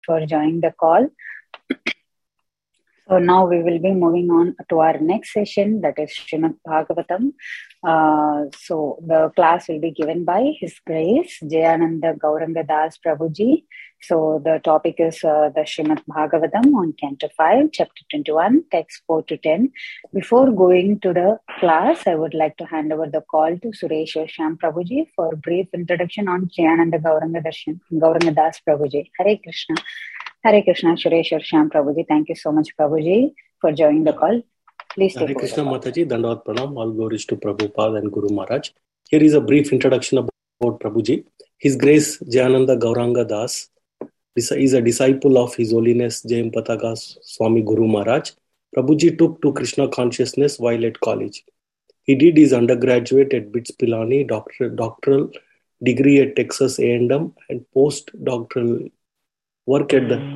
for joining the call. So now we will be moving on to our next session, that is Srimad Bhagavatam. So the class will be given by His Grace Jayananda Gauranga Das Prabhuji. So the topic is the Srimad Bhagavatam on Canto 5, Chapter 21, Text 4 to 10. Before going to the class, I would like to hand over the call to Suresh Shyam Prabhuji for a brief introduction on Jayananda Gauranga Das Prabhuji. Hare Krishna. Hare Krishna, Suresh Shyam Prabhuji. Thank you so much, Prabhuji, for joining the call. Please take Hare over. Krishna Mataji, Dandavad Pranam, all glories to Prabhupada and Guru Maharaj. Here is a brief introduction about Prabhuji. His Grace Jayananda Gauranga Das is a disciple of His Holiness Jayampataka Swami Guru Maharaj. Prabhuji took to Krishna consciousness while at college. He did his undergraduate at BITS Pilani, doctoral degree at Texas A&M, and postdoctoral work at the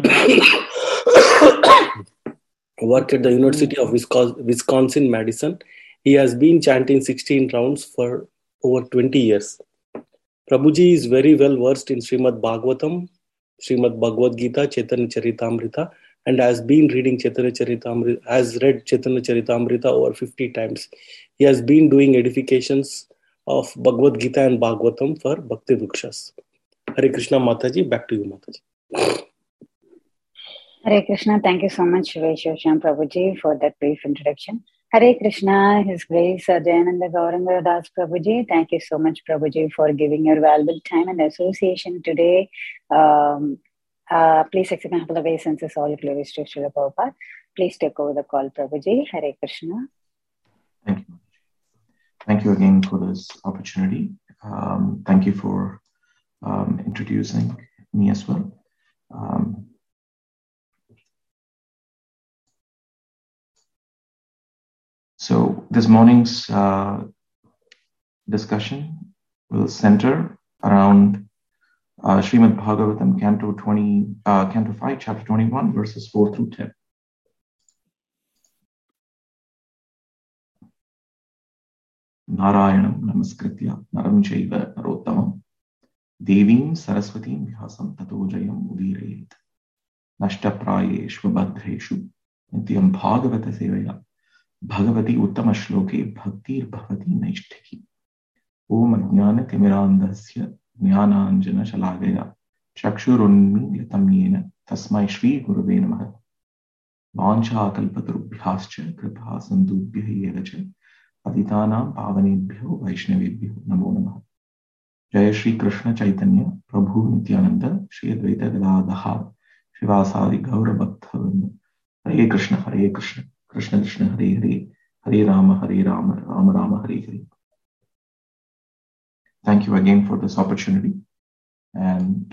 University of Wisconsin-Madison. He has been chanting 16 rounds for over 20 years. Prabhuji is very well versed in Srimad Bhagavatam, Srimad Bhagavad Gita, Chaitanya Charitamrita, and has read Chaitanya Charitamrita over 50 times. He has been doing edifications of Bhagavad Gita and Bhagavatam for Bhakti Vrikshas. Hare Krishna Mataji, back to you Mataji. Hare Krishna, thank you so much, Suresh Shyam Prabhuji, for that brief introduction. Hare Krishna, His Grace Jayananda Gauranga Das Prabhuji. Thank you so much, Prabhuji, for giving your valuable time and association today. Please accept my humble obeisances, all glories to Srila Prabhupada. Please take over the call, Prabhuji. Hare Krishna. Thank you. Thank you again for this opportunity. Thank you for introducing me as well. So this morning's discussion will center around Srimad Bhagavatam, Canto 5, Chapter 21, verses 4 through 10. Narayanam namaskritya naram chaiva narottamam devim saraswatim vyasam tato jayam udirayet nashtaprayeshva badreshu nityam bhagavata sevaya Bhagavati Uttama Shloke Bhaktir Bhavati Naishtiki Om Ajnana Timirandasya Jnananjana Shalagaya Chakshurunmi Yatamyena Tasmai Shri Gurave Namaha Vancha Kalpatarubhyascha Kripa Sandubhya Yevacha Patitanam Pavanebhyo Vaishnavebhyo Namo Namaha Jaya Shri Krishna Chaitanya Prabhu Nityananda Shri Advaita Gadadhar Shivasadi Gaura Bhakthavan Hare Krishna Hare Krishna Krishna Krishna Hare Hare, Hare Rama, Rama Rama, Hare Hare. Thank you again for this opportunity. And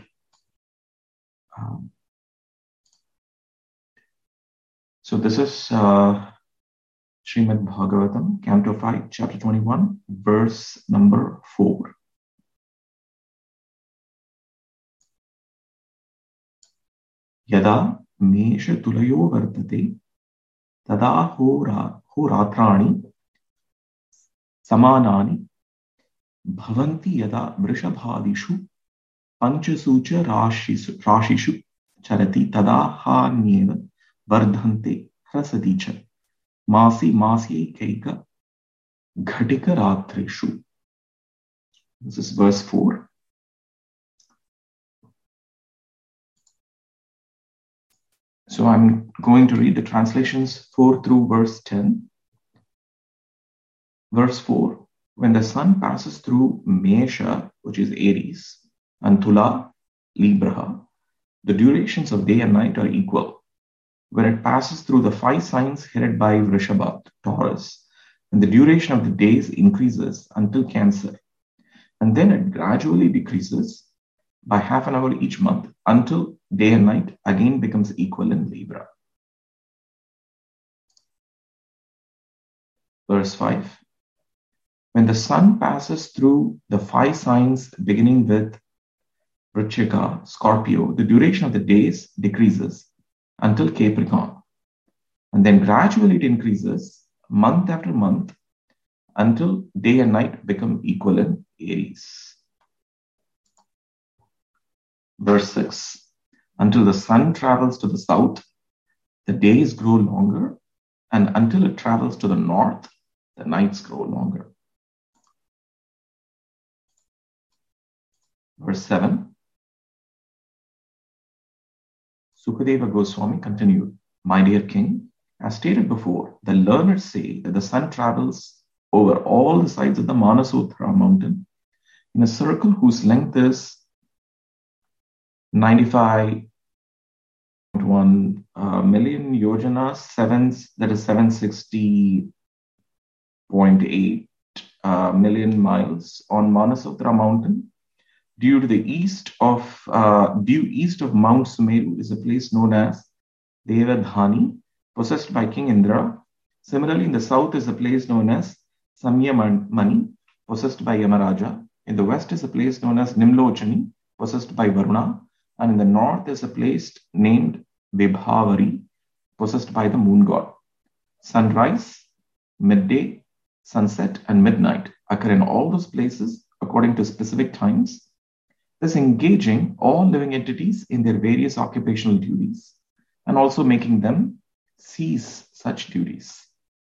so this is Srimad Bhagavatam, Canto 5, Chapter 21, verse number 4. Yada Mesha Tulayo Vartate Tada horatrani samanani bhavanti yada vrishabhadishu panchasucha rashishu charati tada hanyeva vardhante hrasadicha masi kaika ghatika ratrishu. This is verse 4. So I'm going to read the translations 4 through verse 10. Verse 4, when the sun passes through Mesha, which is Aries, and Tula, Libra, the durations of day and night are equal. When it passes through the 5 signs headed by Vrishabha, Taurus, and the duration of the days increases until Cancer, and then it gradually decreases by half an hour each month until day and night again becomes equal in Libra. Verse 5. When the sun passes through the 5 signs beginning with Vrishchika, Scorpio, the duration of the days decreases until Capricorn. And then gradually it increases month after month until day and night become equal in Aries. Verse 6. Until the sun travels to the south, the days grow longer, and until it travels to the north, the nights grow longer. Verse 7. Sukadeva Goswami continued, "My dear king, as stated before, the learned say that the sun travels over all the sides of the Manasotra mountain in a circle whose length is 95.1 million yojanas, that is 760.8 million miles on Manasotra mountain. Due east of Mount Sumeru is a place known as Devadhani, possessed by King Indra. Similarly, in the south is a place known as Samyamani, possessed by Yamaraja. In the west is a place known as Nimlochani, possessed by Varuna. And in the north is a place named Vibhavari, possessed by the moon god. Sunrise, midday, sunset, and midnight occur in all those places according to specific times, thus engaging all living entities in their various occupational duties and also making them cease such duties."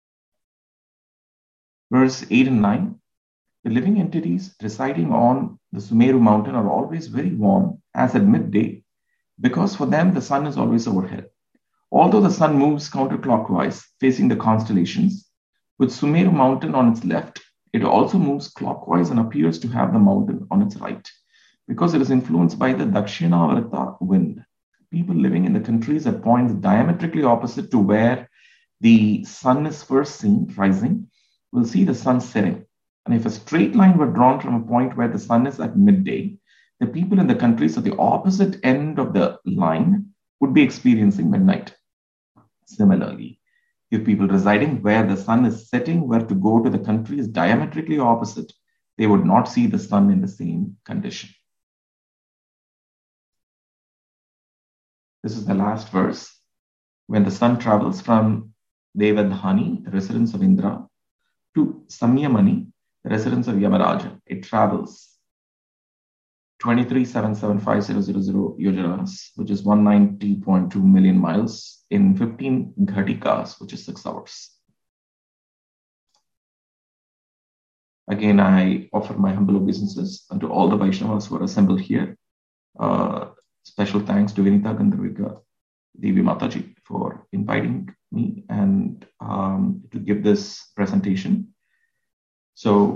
Verse 8 and 9. The living entities residing on the Sumeru mountain are always very warm as at midday, because for them the sun is always overhead. Although the sun moves counterclockwise facing the constellations, with Sumeru mountain on its left, it also moves clockwise and appears to have the mountain on its right, because it is influenced by the Dakshinavarta wind. People living in the countries at points diametrically opposite to where the sun is first seen rising will see the sun setting. And if a straight line were drawn from a point where the sun is at midday, the people in the countries at the opposite end of the line would be experiencing midnight. Similarly, if people residing where the sun is setting were to go to the countries diametrically opposite, they would not see the sun in the same condition. This is the last verse. When the sun travels from Devadhani, the residence of Indra, to Samyamani, the residence of Yamaraja, it travels 23,775,000 yojanas, which is 190.2 million miles in 15 ghatikas, which is 6 hours. Again, I offer my humble obeisances unto all the Vaishnavas who are assembled here. Special thanks to Vinita Gandharvika Devi Mataji for inviting me and to give this presentation. So,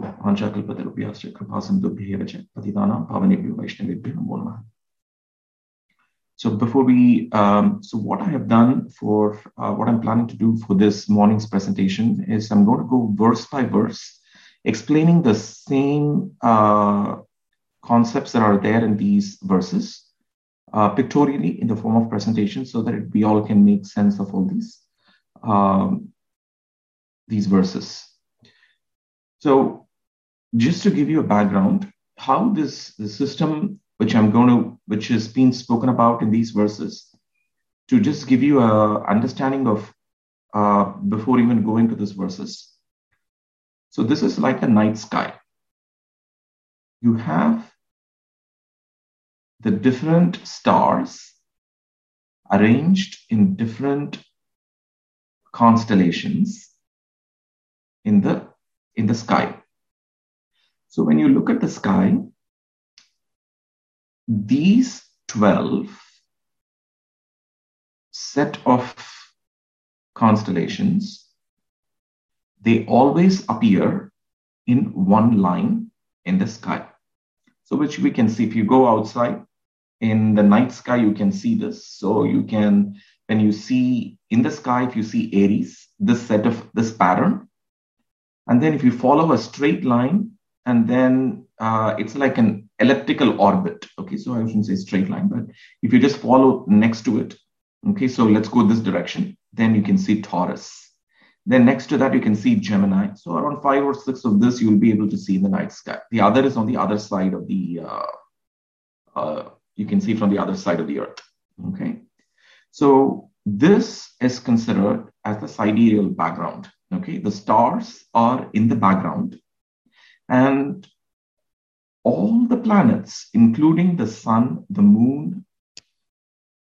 so before we, so what I have done for what I'm planning to do for this morning's presentation is I'm going to go verse by verse, explaining the same concepts that are there in these verses, pictorially in the form of presentation, so that we all can make sense of all these verses. So, just to give you a background, how the system which is being spoken about in these verses, to just give you a understanding of before even going to these verses. So this is like a night sky. You have the different stars arranged in different constellations in the sky. So when you look at the sky, these 12 set of constellations, they always appear in one line in the sky. So which we can see if you go outside in the night sky, you can see this. So you can, when you see in the sky, if you see Aries, this pattern, and then if you follow a straight line, and then it's like an elliptical orbit. Okay, so I shouldn't say straight line, but if you just follow next to it, okay, so let's go this direction, then you can see Taurus. Then next to that, you can see Gemini. So around 5 or 6 of this, you'll be able to see in the night sky. The other is on the other side of the, you can see from the other side of the earth. Okay, so this is considered as the sidereal background. Okay, the stars are in the background, and all the planets, including the sun, the moon,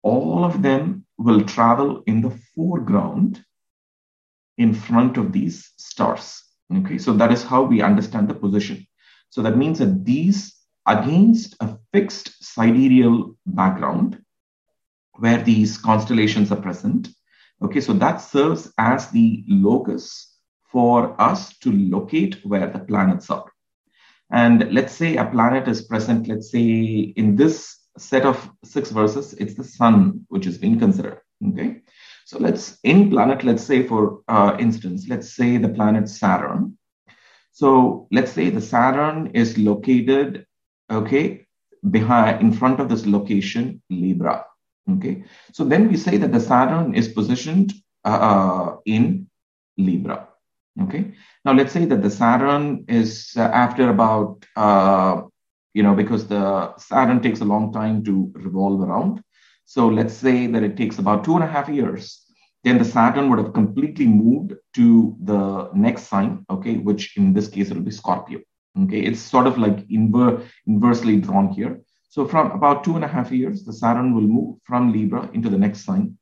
all of them will travel in the foreground in front of these stars. Okay, so that is how we understand the position. So that means that these against a fixed sidereal background where these constellations are present. Okay, so that serves as the locus for us to locate where the planets are. And let's say a planet is present, let's say in this set of 6 verses, it's the sun, which is being considered. Okay, so let's say for instance, let's say the planet Saturn. So let's say the Saturn is located, okay, in front of this location, Libra. Okay, so then we say that the Saturn is positioned in Libra. Okay, now let's say that the Saturn is after about, because the Saturn takes a long time to revolve around. So let's say that it takes about 2.5 years. Then the Saturn would have completely moved to the next sign, okay, which in this case, it will be Scorpio. Okay, it's sort of like inversely drawn here. So from about 2.5 years, the Saturn will move from Libra into the next sign,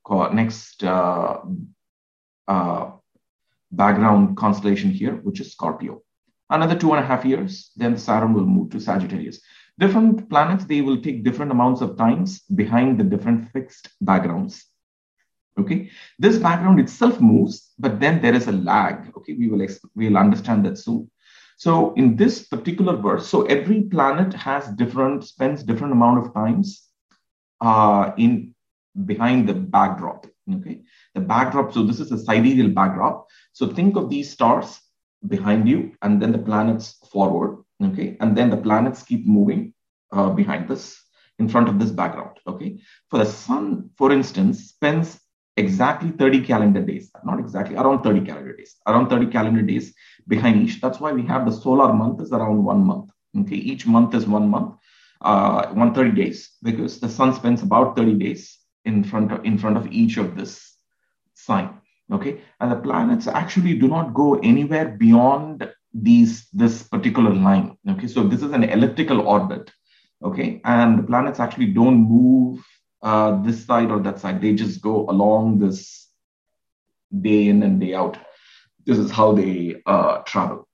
background constellation here, which is Scorpio. Another 2.5 years, then the Saturn will move to Sagittarius. Different planets, they will take different amounts of times behind the different fixed backgrounds. Okay, this background itself moves, but then there is a lag. Okay, we'll understand that soon. So in this particular verse, so every planet spends different amount of times behind the backdrop. Okay, the backdrop. So this is a sidereal backdrop. So think of these stars behind you, and then the planets forward. Okay, and then the planets keep moving behind this, in front of this background. Okay, for the sun, for instance, spends exactly 30 calendar days, not exactly, around 30 calendar days behind each. That's why we have the solar month is around 1 month. Okay, each month is 1 month, 130 days, because the sun spends about 30 days in front of each of this sign. Okay, and the planets actually do not go anywhere beyond this particular line. Okay, so this is an elliptical orbit. Okay, and the planets actually don't move this side or that side. They just go along this day in and day out. This is how they travel.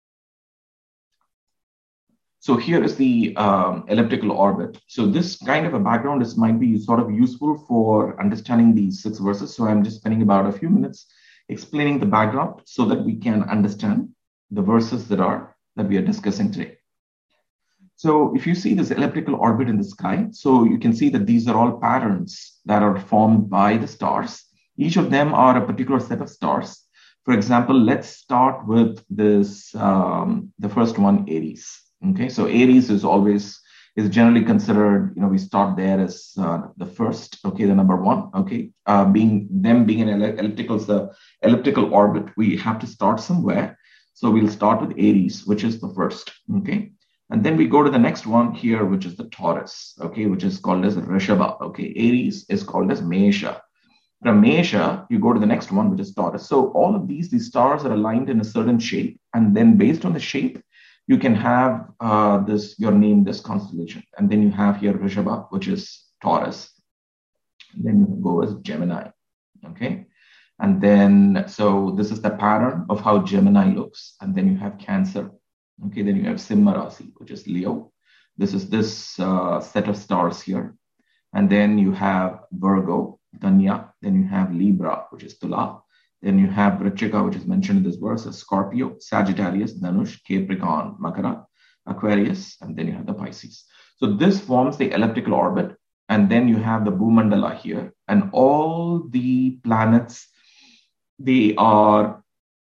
So here is the elliptical orbit. So this kind of a background might be sort of useful for understanding these 6 verses. So I'm just spending about a few minutes explaining the background so that we can understand the verses that we are discussing today. So if you see this elliptical orbit in the sky, so you can see that these are all patterns that are formed by the stars. Each of them are a particular set of stars. For example, let's start with this, the first one, Aries. Okay, so Aries is generally considered, we start there as the first, okay, the number 1, okay, being an elliptical orbit, we have to start somewhere. So we'll start with Aries, which is the first, okay. And then we go to the next one here, which is the Taurus, okay, which is called as Rishabha, okay. Aries is called as Mesha. From Mesha, you go to the next one, which is Taurus. So all of these stars are aligned in a certain shape. And then based on the shape, you can have this constellation. And then you have here Rishabha, which is Taurus. And then you go as Gemini, okay. And then, so this is the pattern of how Gemini looks. And then you have Cancer. Okay, then you have Simha Rasi, which is Leo. This is this set of stars here. And then you have Virgo, Kanya. Then you have Libra, which is Tula. Then you have Vrishchika, which is mentioned in this verse as Scorpio, Sagittarius, Dhanush, Capricorn, Makara, Aquarius, and then you have the Pisces. So this forms the elliptical orbit. And then you have the Bhumandala here. And all the planets, they are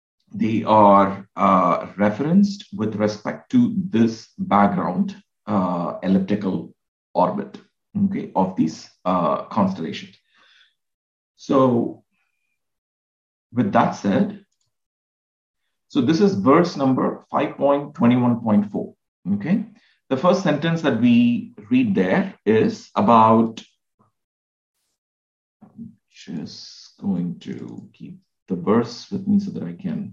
referenced with respect to this background elliptical orbit, okay, of these constellations. So with that said, so this is verse number 5.21.4, okay. The first sentence that we read there is about, I'm just going to keep the verse with me so that I can.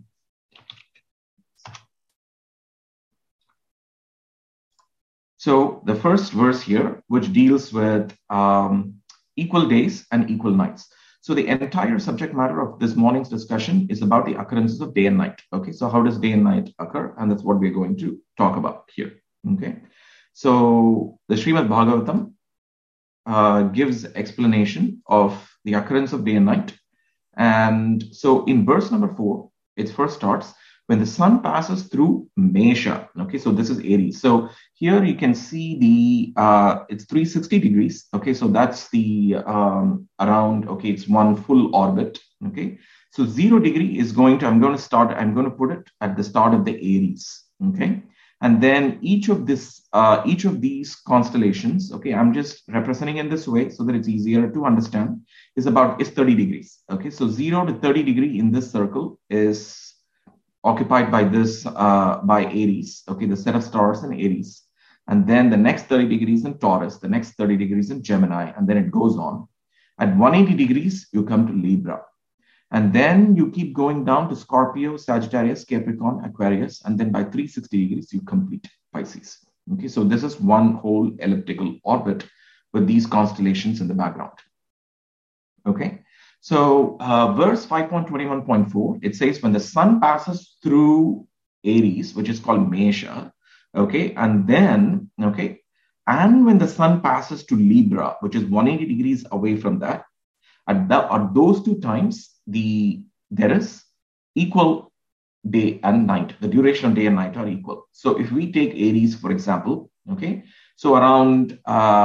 So the first verse here, which deals with equal days and equal nights. So the entire subject matter of this morning's discussion is about the occurrences of day and night. Okay, so how does day and night occur? And that's what we're going to talk about here. Okay, so the Srimad Bhagavatam gives explanation of the occurrence of day and night. And so in verse number 4, it first starts when the sun passes through Mesha. Okay, so this is Aries. So here you can see the it's 360 degrees. Okay, so that's the around. Okay, it's one full orbit. Okay, so 0 degree is going to. I'm going to put it at the start of the Aries. Okay, and then each of these constellations. Okay, I'm just representing in this way so that it's easier to understand. Is 30 degrees. Okay, so 0 to 30 degree in this circle is occupied by by Aries, okay, the set of stars in Aries. And then the next 30 degrees in Taurus, the next 30 degrees in Gemini, and then it goes on. At 180 degrees, you come to Libra. And then you keep going down to Scorpio, Sagittarius, Capricorn, Aquarius, and then by 360 degrees, you complete Pisces. Okay, so this is one whole elliptical orbit with these constellations in the background. Okay. So verse 5.21.4, it says when the sun passes through Aries, which is called Mesha, okay, and then, okay, and when the sun passes to Libra, which is 180 degrees away from that, at those two times, there is equal day and night. The duration of day and night are equal. So if we take Aries, for example, okay, so around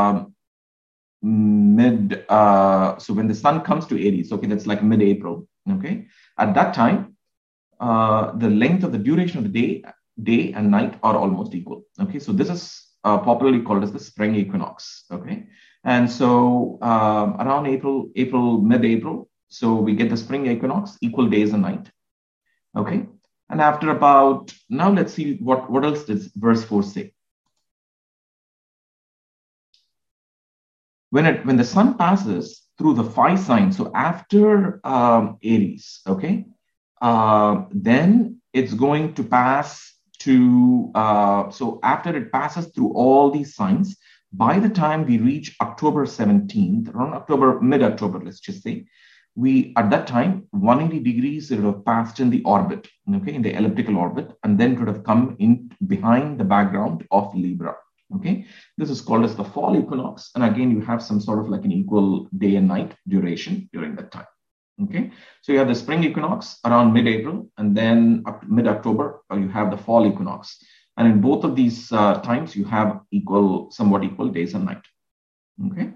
so when the sun comes to Aries, okay, that's like mid-April, okay, at that time, the length of the duration of the day and night are almost equal. Okay, so this is popularly called as the spring equinox. Okay, and so around mid-April, so we get the spring equinox, equal days and night. Okay, and after now let's see what else does verse 4 say. When the sun passes through the 5 signs, so after Aries, okay, then it's going to pass to, so after it passes through all these signs, by the time we reach October 17th, around mid-October, let's just say, at that time, 180 degrees, it would have passed in the orbit, okay, in the elliptical orbit, and then it would have come in behind the background of Libra. Okay, this is called as the fall equinox. And again, you have some sort of like an equal day and night duration during that time. Okay, so you have the spring equinox around mid-April, and then mid-October, you have the fall equinox. And in both of these times, you have somewhat equal days and night. Okay,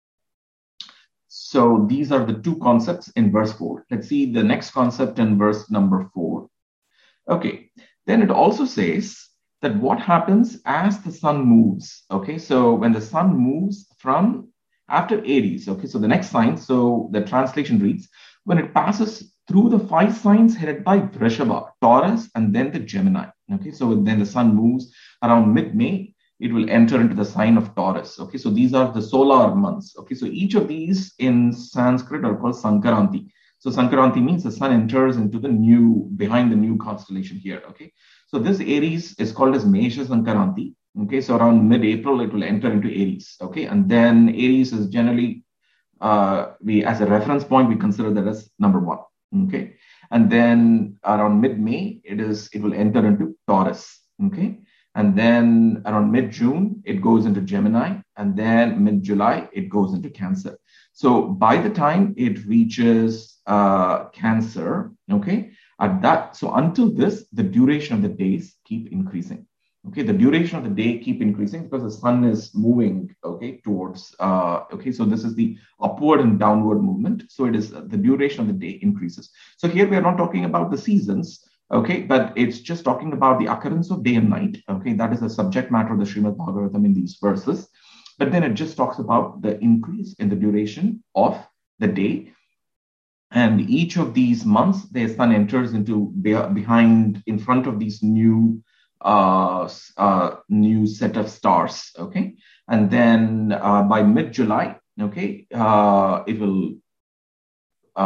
so these are the two concepts in verse 4. Let's see the next concept in verse number 4. Okay, then it also says that what happens as the sun moves. Okay, so when the sun moves from after Aries, okay, so the next sign, so the translation reads, when it passes through the 5 signs headed by Vrishabha, Taurus, and then the Gemini. Okay, so then the sun moves around mid-May, it will enter into the sign of Taurus. Okay, so these are the solar months. Okay, so each of these in Sanskrit are called Sankaranti. So Sankaranti means the sun enters into behind the new constellation here. Okay, so this Aries is called as Mesha Sankaranti. Okay, so around mid-April, it will enter into Aries. Okay, and then Aries is generally, as a reference point, we consider that as number 1. Okay, and then around mid-May, it will enter into Taurus. Okay, and then around mid-June, it goes into Gemini, and then mid-July, it goes into Cancer. So by the time it reaches Cancer, okay, so until this, the duration of the days keep increasing. Okay, the duration of the day keep increasing because the sun is moving, okay, towards, okay, so this is the upward and downward movement. So it is the duration of the day increases. So here we are not talking about the seasons, okay, but it's just talking about the occurrence of day and night. Okay, that is the subject matter of the Srimad Bhagavatam in these verses. But then it just talks about the increase in the duration of the day. And each of these months, the sun enters into in front of these new set of stars. Okay, and then by mid-July, okay, it will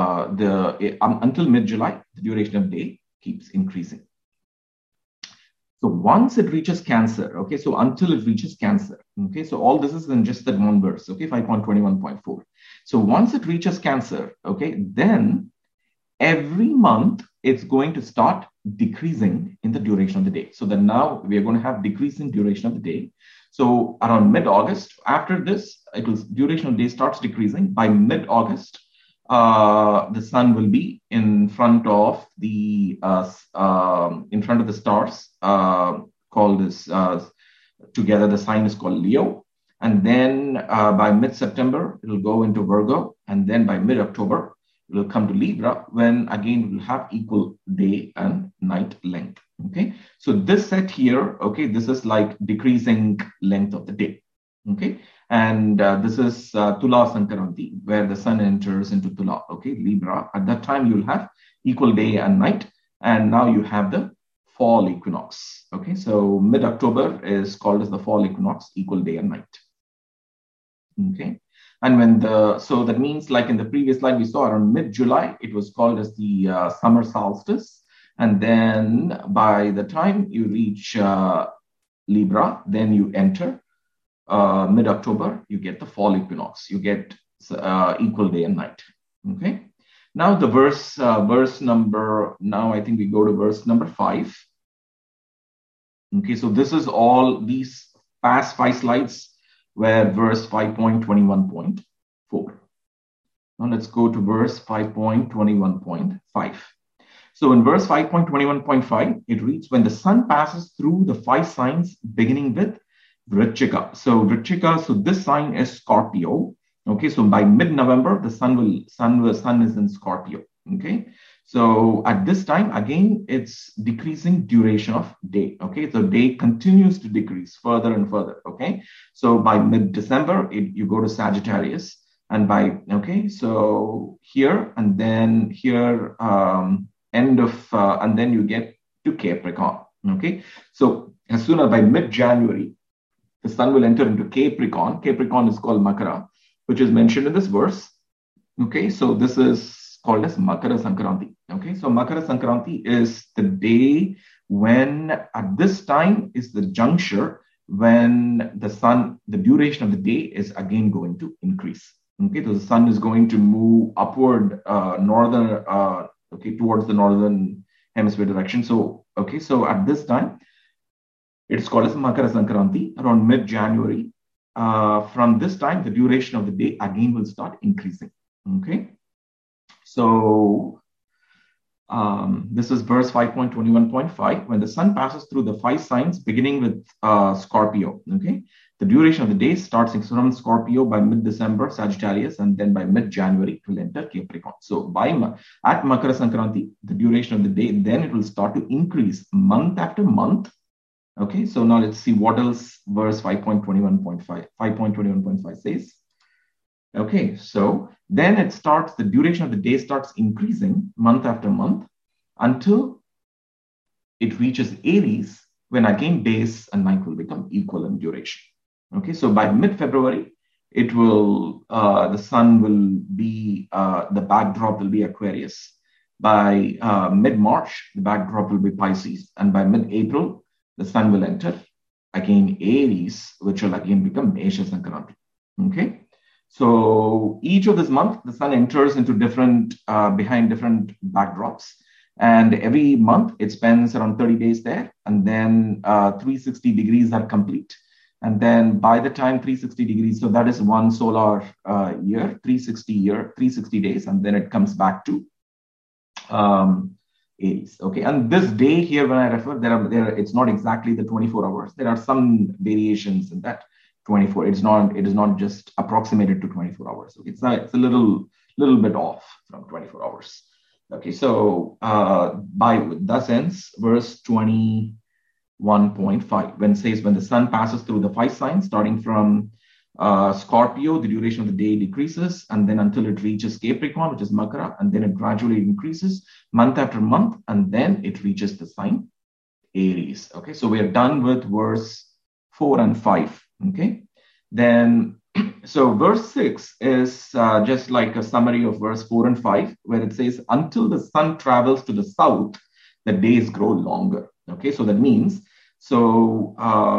until mid-July, the duration of day keeps increasing. So once it reaches Cancer, okay, so until it reaches Cancer, okay, so all this is in just that one verse, okay, 5.21.4. So once it reaches Cancer, okay, then every month it's going to start decreasing in the duration of the day. So then now we are going to have decreasing duration of the day. So around mid-August, after this, duration of the day starts decreasing. By mid-August, the sun will be in front of the stars, called this together. The sign is called Leo, and then by mid-September it will go into Virgo, and then by mid-October it will come to Libra, when again it will have equal day and night length. Okay, so this set here, okay, this is like decreasing length of the day. Okay, and this is Tula Sankaranti, where the sun enters into Tula, okay, Libra. At that time, you'll have equal day and night. And now you have the fall equinox. Okay, so mid-October is called as the fall equinox, equal day and night. Okay, and so that means, like in the previous slide, we saw around mid-July, it was called as the summer solstice. And then by the time you reach Libra, then you enter mid-October, you get the fall equinox. You get equal day and night. Okay. Now the verse number, now I think we go to verse number 5. Okay, so this is all these past 5 slides were verse 5.21.4. Now let's go to verse 5.21.5. So in verse 5.21.5, it reads, when the sun passes through the 5 signs beginning with Vrichika. So Vrichika, so this sign is Scorpio. Okay, so by mid-November, the sun is in Scorpio. Okay, so at this time, again, it's decreasing duration of day. Okay, so day continues to decrease further and further. Okay, so by mid-December, you go to Sagittarius, and so here and then here, and then you get to Capricorn. Okay, so as soon as by mid-January, the sun will enter into Capricorn. Capricorn is called Makara, which is mentioned in this verse. Okay, so this is called as Makara Sankranti. Okay, so Makara Sankranti is the day when, at this time, is the juncture when the duration of the day is again going to increase. Okay, so the sun is going to move upward, towards the northern hemisphere direction. So, okay, so at this time, it's called as Makara Sankranti around mid-January. From this time, the duration of the day again will start increasing. Okay, so this is verse 5.21.5. When the sun passes through the 5 signs beginning with Scorpio, okay, the duration of the day starts from Scorpio by mid-December, Sagittarius, and then by mid-January it will enter Capricorn. So at Makara Sankranti, the duration of the day, then it will start to increase month after month. Okay, so now let's see what else verse 5.21.5 says. Okay, so then the duration of the day starts increasing month after month until it reaches Aries, when again days and night will become equal in duration. Okay, so by mid-February, it will, the sun will be, the backdrop will be Aquarius. By mid-March, the backdrop will be Pisces. And by mid-April, the sun will enter again Aries, which will again become Mesha Sankranti. Okay, so each of this month, the sun enters into behind different backdrops, and every month it spends around 30 days there, and then 360 degrees are complete. And then by the time 360 degrees, so that is one solar year, 360 days, and then it comes back to Aries. Okay, and this day here, when I refer, it's not exactly the 24 hours. There are some variations in that 24. It is not just approximated to 24 hours. Okay, it's a little bit off from 24 hours. Okay, so thus ends verse 21.5, when it says, when the sun passes through the 5 signs, starting from Scorpio, the duration of the day decreases, and then until it reaches Capricorn, which is Makara, and then it gradually increases month after month, and then it reaches the sign Aries. Okay, so we are done with verse 4 and 5. Okay, then so verse 6 is just like a summary of verse 4 and 5, where it says, until the sun travels to the south, the days grow longer. Okay, so that means So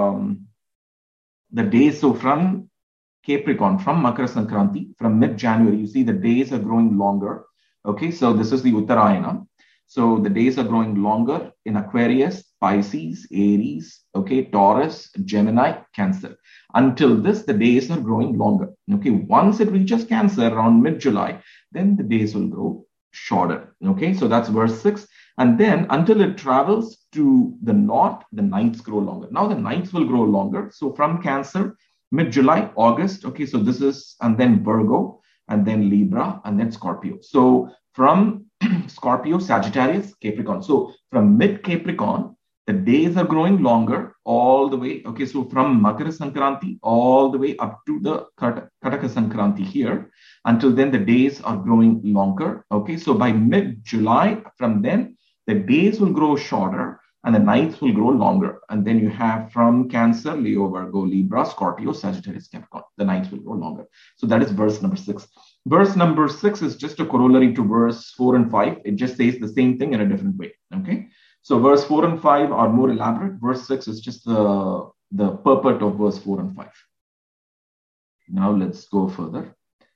the days, so from Capricorn, from Makara Sankranti, from mid-January, you see the days are growing longer. Okay, so this is the Uttarayana. So the days are growing longer in Aquarius, Pisces, Aries, okay, Taurus, Gemini, Cancer. Until this, the days are growing longer. Okay, once it reaches Cancer around mid-July, then the days will grow shorter. Okay, so that's verse 6. And then until it travels to the north, the nights grow longer. Now the nights will grow longer. So from Cancer, mid-July, August, okay, so this is, and then Virgo, and then Libra, and then Scorpio. So from Scorpio, Sagittarius, Capricorn. So from mid-Capricorn, the days are growing longer all the way. Okay, so from Makara Sankranti all the way up to the Kataka Sankranti here. Until then, the days are growing longer. Okay, so by mid-July, from then, the days will grow shorter and the nights will grow longer. And then you have from Cancer, Leo, Virgo, Libra, Scorpio, Sagittarius, Capricorn. The nights will grow longer. So that is verse number 6. Verse number 6 is just a corollary to verse 4 and 5. It just says the same thing in a different way. Okay. So verse 4 and 5 are more elaborate. Verse 6 is just the purport of verse 4 and 5. Now let's go further.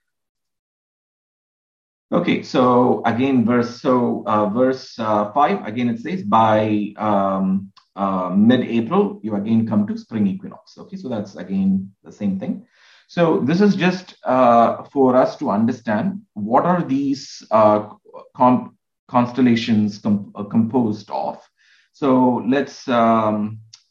Okay, so again, verse 5, again it says by mid-April, you again come to spring equinox. Okay, so that's again the same thing. So this is just for us to understand what are these constellations composed of. So let's start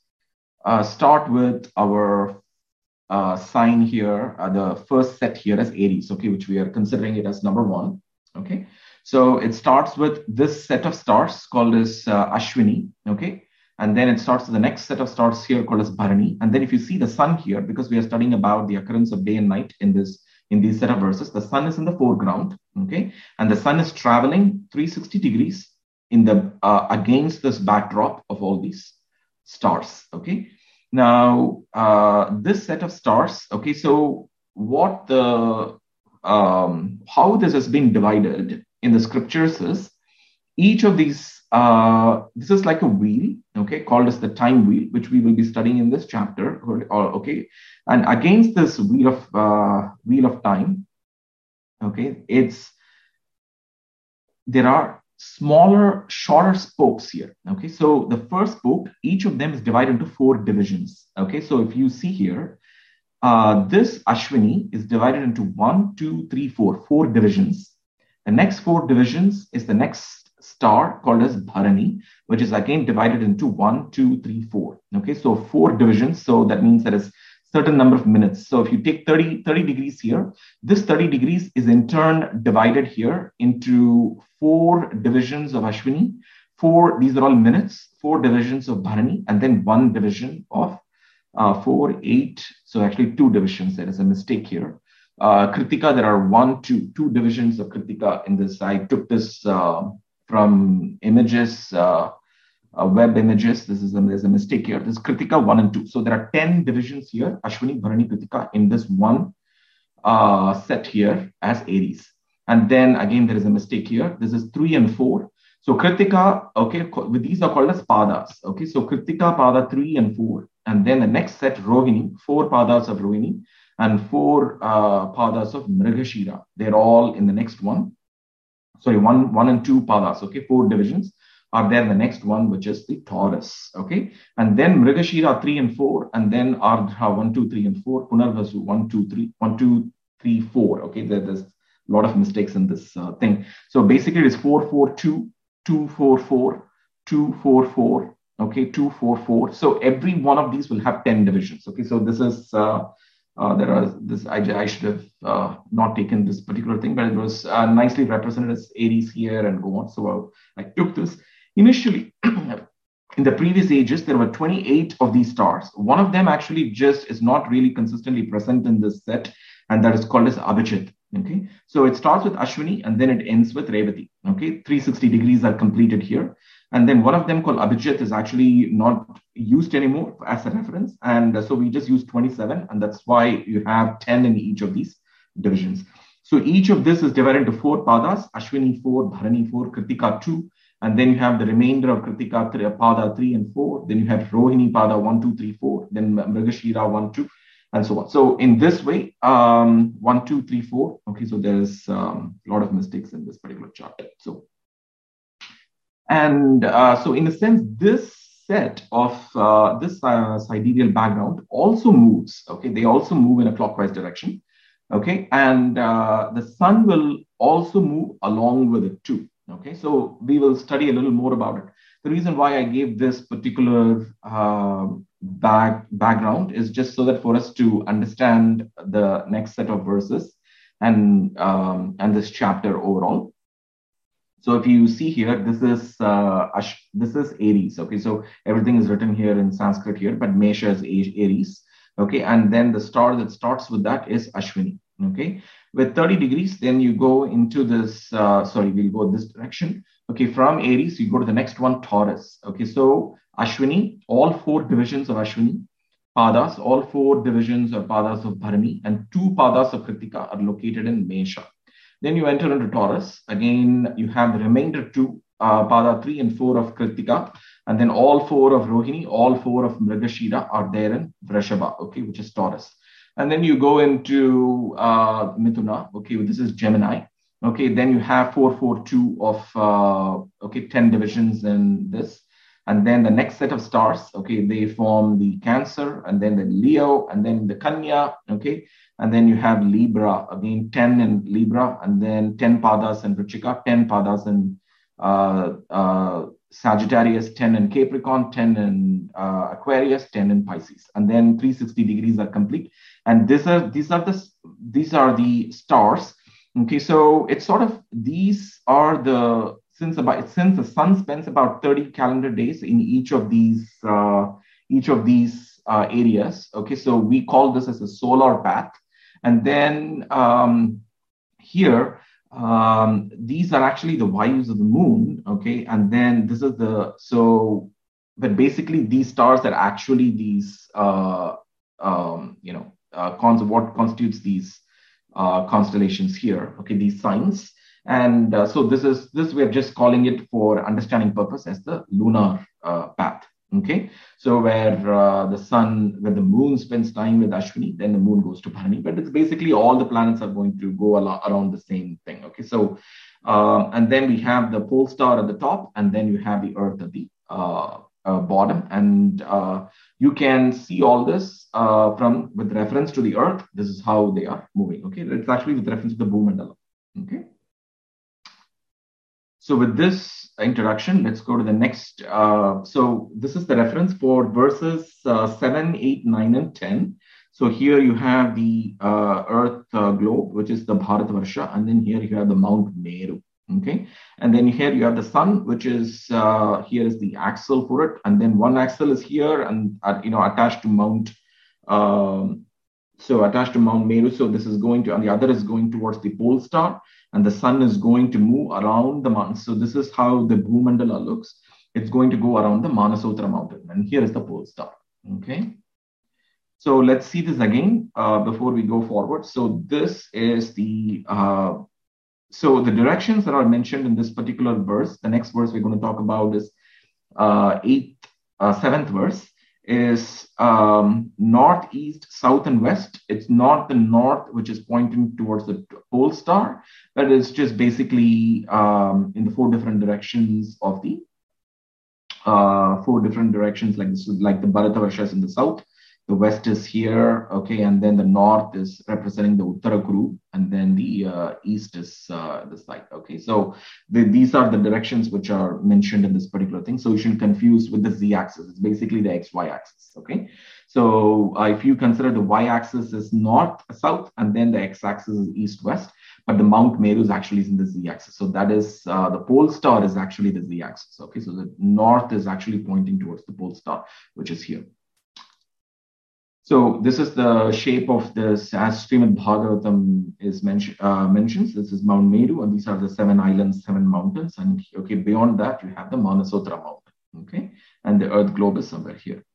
with our sign here, the first set here as Aries, okay, which we are considering it as number 1. Okay, so it starts with this set of stars called as Ashwini, okay, and then it starts with the next set of stars here called as Bharani. And then if you see the sun here, because we are studying about the occurrence of day and night in these set of verses, the sun is in the foreground, okay, and the sun is traveling 360 degrees in the against this backdrop of all these stars. Okay, now this set of stars, okay, so what the how this has been divided in the scriptures is each of these, this is like a wheel, okay, called as the time wheel, which we will be studying in this chapter, okay, and against this wheel of time, okay, there are smaller, shorter spokes here, okay, so the first spoke, each of them is divided into 4 divisions, okay, so if you see here, this Ashwini is divided into 1, 2, 3, 4 divisions. The next 4 divisions is the next star called as Bharani, which is again divided into 1, 2, 3, 4. Okay, so 4 divisions. So that means there is certain number of minutes. So if you take 30 degrees here, this 30 degrees is in turn divided here into 4 divisions of Ashwini. These are all minutes, 4 divisions of Bharani, and then 1 division of 4, 8. So actually 2 divisions. There is a mistake here. Kritika, there are 2 divisions of Kritika in this. I took this from images, web images. There's a mistake here. This is Kritika 1 and 2. So there are 10 divisions here, Ashwini, Bharani, Kritika, in this one set here as Aries. And then again, there is a mistake here. This is 3 and 4. So Kritika, okay, these are called as Padas. Okay, so Kritika, Pada 3 and 4. And then the next set, Rohini, 4 Padas of Rohini and 4 Padas of Mrigashira. They're all in the next one. Sorry, 1 and 2 Padas, okay, 4 divisions are there in the next one, which is the Taurus, okay. And then Mrigashira 3 and 4, and then Ardha 1, 2, 3 and 4, Punarvasu 1, 2, 3, 4, okay. There's a lot of mistakes in this thing. So basically it is 4, 4, 2, 2, 4, 4, 2, 4, 4, okay, 2, 4, 4. So every one of these will have 10 divisions, okay. So this is, I should have not taken this particular thing, but it was nicely represented as Aries here and go on. So I took this. Initially, in the previous ages, there were 28 of these stars. One of them actually just is not really consistently present in this set, and that is called as Abhijit. Okay, so it starts with Ashwini and then it ends with Revati. Okay, 360 degrees are completed here. And then one of them called Abhijit is actually not used anymore as a reference. And so we just use 27, and that's why you have 10 in each of these divisions. So each of this is divided into 4 Padas, Ashwini 4, Bharani 4, Kritika 2, And then you have the remainder of Kritika Pada 3 and 4. Then you have Rohini Pada 1, 2, 3, 4. Then Mrigashira 1, 2, and so on. So in this way, 1, 2, 3, 4. Okay, so there's a lot of mistakes in this particular chart. So, and so in a sense, this set of this sidereal background also moves. Okay, they also move in a clockwise direction. Okay, and the sun will also move along with it too. Okay, so we will study a little more about it. The reason why I gave this particular background is just so that for us to understand the next set of verses and this chapter overall. So if you see here, this is Aries. Okay, so everything is written here in Sanskrit here, but Mesha is Aries. Okay, and then the star that starts with that is Ashwini. Okay, with 30 degrees, then you go into this. We'll go this direction. Okay, from Aries, you go to the next one, Taurus. Okay, so Ashwini, all 4 divisions of Ashwini, Padas, all 4 divisions or Padas of Bharani, and 2 Padas of Kritika are located in Mesha. Then you enter into Taurus. Again, you have the remainder 2, Pada 3 and 4 of Kritika, and then all 4 of Rohini, all 4 of Mrigashira are there in Vrashaba, okay, which is Taurus. And then you go into Mithuna, okay, this is Gemini. Okay, then you have 4, 4, 2 of 10 divisions in this. And then the next set of stars, okay, they form the Cancer, and then the Leo, and then the Kanya, okay. And then you have Libra, again 10 in Libra, and then 10 Padas in Vrishika, 10 Padas in Sagittarius, 10 in Capricorn, 10 in Aquarius, 10 in Pisces, and then 360 degrees are complete. And these are the stars. Okay, so it's sort of these are the since the sun spends about 30 calendar days in each of these areas. Okay, so we call this as a solar path, and then here. These are actually the vayus of the moon, okay, and then this is but basically these stars are actually these, what constitutes these constellations here, okay, these signs, and so this we are just calling it for understanding purpose as the lunar path. Okay, so where the moon spends time with Ashwini, then the moon goes to Bharani, but it's basically all the planets are going to go around the same thing. Okay, so and then we have the pole star at the top, and then you have the Earth at the bottom, and you can see all this with reference to the Earth. This is how they are moving. Okay, it's actually with reference to the Bhumandala. Okay. So with this introduction, let's go to the next. So this is the reference for verses 7, 8, 9, and 10. So here you have the Earth globe, which is the Bharatvarsha, and then here you have the Mount Meru. Okay, and then here you have the sun, which is here is the axle for it, and then one axle is here and attached to Mount. Attached to Mount Meru. So this is going to, and the other is going towards the pole star, and the sun is going to move around the mountain. So this is how the Bhumandala looks. It's going to go around the Manasotra mountain, and here is the pole star. Okay. So let's see this again before we go forward. So this is the the directions that are mentioned in this particular verse. The next verse we're going to talk about is 7th verse. Is north, east, south, and west. It's not the north, which is pointing towards the pole star, but it's just basically in the 4 different directions of the 4 different directions, like this is like the Bharatavarsha is in the south, the west is here, okay, and then the north is representing the Uttara Kuru, and then the east is this side, okay. So these are the directions which are mentioned in this particular thing. So you shouldn't confuse with the z-axis. It's basically the xy axis, okay. So if you consider the y-axis is north, south, and then the x-axis is east-west, but the Mount Meru is actually in the z-axis. So that is the pole star is actually the z-axis, okay. So the north is actually pointing towards the pole star, which is here. So this is the shape of this, as Srimad Bhagavatam is mentions. This is Mount Meru, and these are the 7 islands, 7 mountains. And okay, beyond that, you have the Manasotra mountain. Okay, and the Earth globe is somewhere here.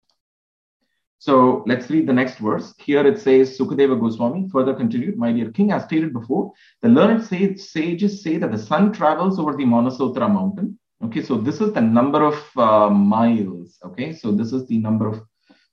So let's read the next verse. Here it says, Sukadeva Goswami further continued, my dear king, as stated before, the learned sages say that the sun travels over the Manasotra mountain Okay, so this is the number of miles. Okay, so this is the number of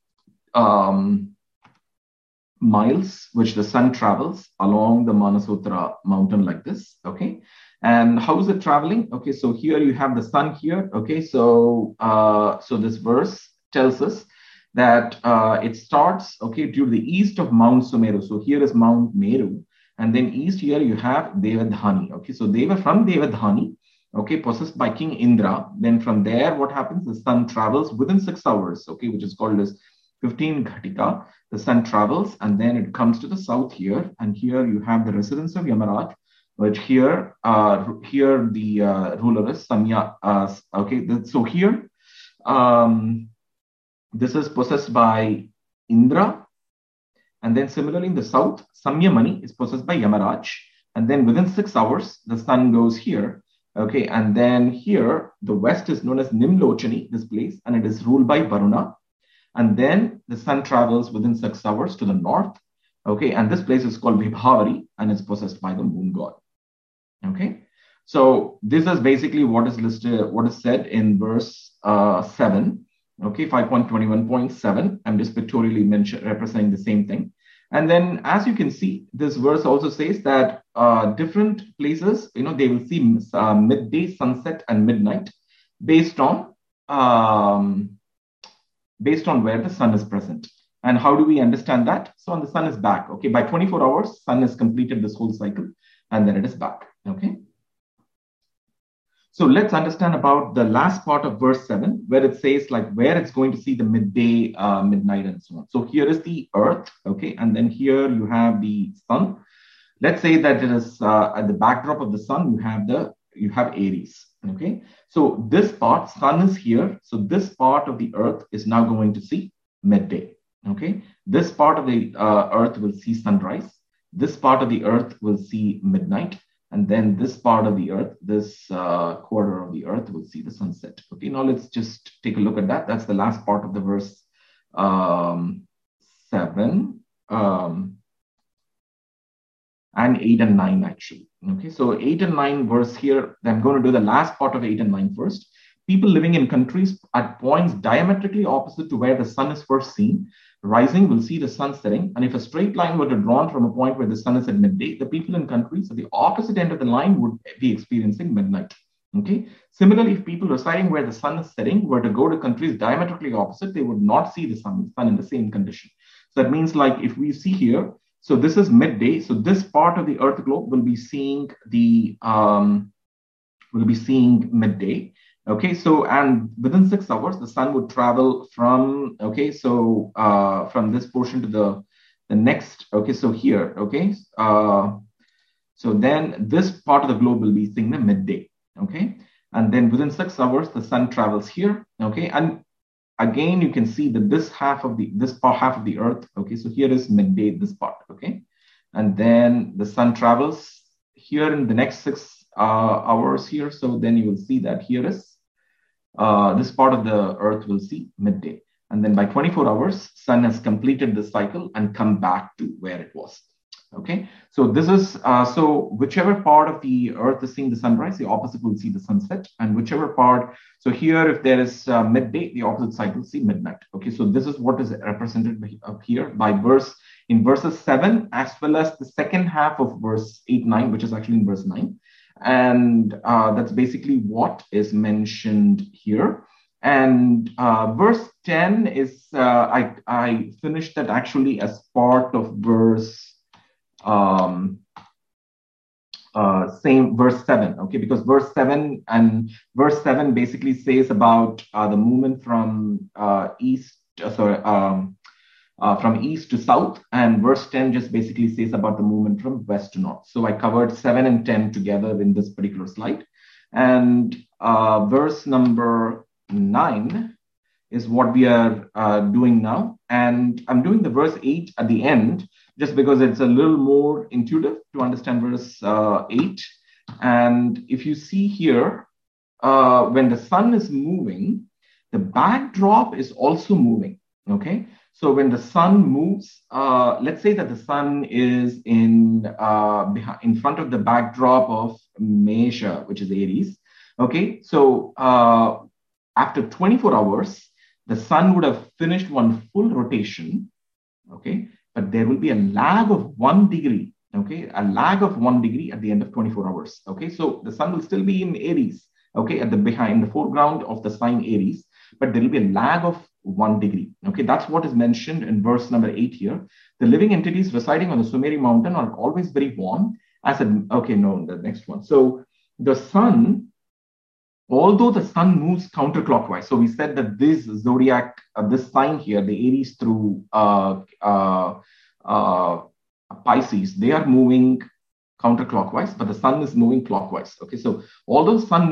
miles which the sun travels along the Manasotra mountain like this. Okay, and how is it traveling? Okay, so here you have the sun here. Okay, so so this verse tells us that it starts, okay, to the east of Mount Sumeru. So here is Mount Meru, and then east here you have Devadhani. Okay, so they were from Devadhani, okay, possessed by King Indra. Then from there, what happens? The sun travels within 6 hours, okay, which is called as 15 Ghatika. The sun travels and then it comes to the south here, and here you have the residence of Yamaraj, which here the ruler is Samya. Okay, so here this is possessed by Indra, and then similarly in the south, Samyamani is possessed by Yamaraj, and then within 6 hours the sun goes here. Okay, and then here the west is known as Nimlochani, this place, and it is ruled by Varuna. And then the sun travels within 6 hours to the north. Okay, and this place is called Vibhavari, and it's possessed by the moon god. Okay, so this is basically what is listed, what is said in verse 7. Okay, 5.21.7. I'm just pictorially representing the same thing. And then, as you can see, this verse also says that different places, you know, they will see midday, sunset, and midnight based on where the sun is present. And how do we understand that? So, when the sun is back, okay, by 24 hours, sun has completed this whole cycle, and then it is back. Okay. So let's understand about the last part of verse 7, where it says like where it's going to see the midday, midnight, and so on. So here is the earth, okay, and then here you have the sun. Let's say that it is at the backdrop of the sun, you have Aries, okay. So this part, sun is here. So this part of the earth is now going to see midday, okay. This part of the earth will see sunrise. This part of the earth will see midnight. And then this part of the earth, this quarter of the earth will see the sunset. Okay, now let's just take a look at that. That's the last part of the verse 7 and 8 and 9 actually. Okay, so 8 and 9 verse here, I'm going to do the last part of 8 and 9 first. People living in countries at points diametrically opposite to where the sun is first seen, rising will see the sun setting. And if a straight line were to drawn from a point where the sun is at midday, the people in countries at the opposite end of the line would be experiencing midnight. Okay. Similarly, if people residing where the sun is setting were to go to countries diametrically opposite, they would not see the sun in the same condition. So that means like if we see here, so this is midday. So this part of the earth globe will be seeing midday. Okay, so and within 6 hours, the sun would travel from, okay, so from this portion to the next, okay, so here, okay, so then this part of the globe will be seeing the midday, okay, and then within 6 hours, the sun travels here, okay, and again, you can see that this half of the earth, okay, so here is midday, this part, okay, and then the sun travels here in the next 6 hours here, so then you will see that here is this part of the earth will see midday. And then by 24 hours, sun has completed this cycle and come back to where it was. Okay, so this is, so whichever part of the earth is seeing the sunrise, the opposite will see the sunset. And whichever part, so here, if there is midday, the opposite side will see midnight. Okay, so this is what is represented up here by in verses 7, as well as the second half of verse 8, 9, which is actually in verse 9. And that's basically what is mentioned here. And verse 10 is, I finished that actually as part of verse, same verse 7, okay, because verse 7 basically says about the movement from from east to south, and verse 10 just basically says about the movement from west to north. So I covered 7 and 10 together in this particular slide. And verse number 9 is what we are doing now. And I'm doing the verse 8 at the end, just because it's a little more intuitive to understand verse 8. And if you see here, when the sun is moving, the backdrop is also moving, okay? So when the sun moves, let's say that the sun is in front of the backdrop of Mesha, which is Aries. Okay, so after 24 hours, the sun would have finished one full rotation. Okay, but there will be a lag of 1 degree. Okay, a lag of 1 degree at the end of 24 hours. Okay, so the sun will still be in Aries. Okay, at the foreground of the sign Aries, but there will be a lag of 1 degree. Okay, that's what is mentioned in verse number 8 here. The living entities residing on the Sumeri mountain are always very warm. The next one. So the sun, although the sun moves counterclockwise, so we said that this zodiac, this sign here, the Aries through Pisces, they are moving counterclockwise, but the sun is moving clockwise. Okay, so although sun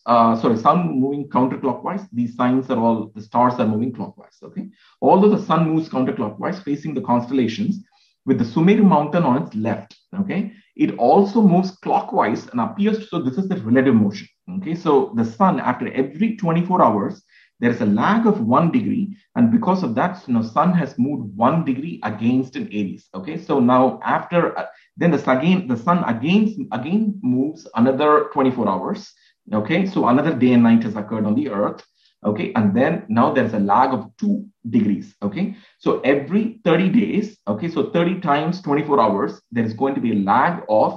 moving counterclockwise, these signs are all, the stars are moving clockwise. Okay, although the sun moves counterclockwise, facing the constellations, with the Sumeru mountain on its left. Okay, it also moves clockwise and appears, so this is the relative motion. Okay, so the sun, after every 24 hours, there is a lag of 1 degree, and because of that, sun has moved 1 degree against an Aries. Okay, so now after then the sun again moves another 24 hours. Okay, so another day and night has occurred on the earth. Okay, and then now there's a lag of 2 degrees. Okay, so every 30 days, okay, so 30 times 24 hours, there is going to be a lag of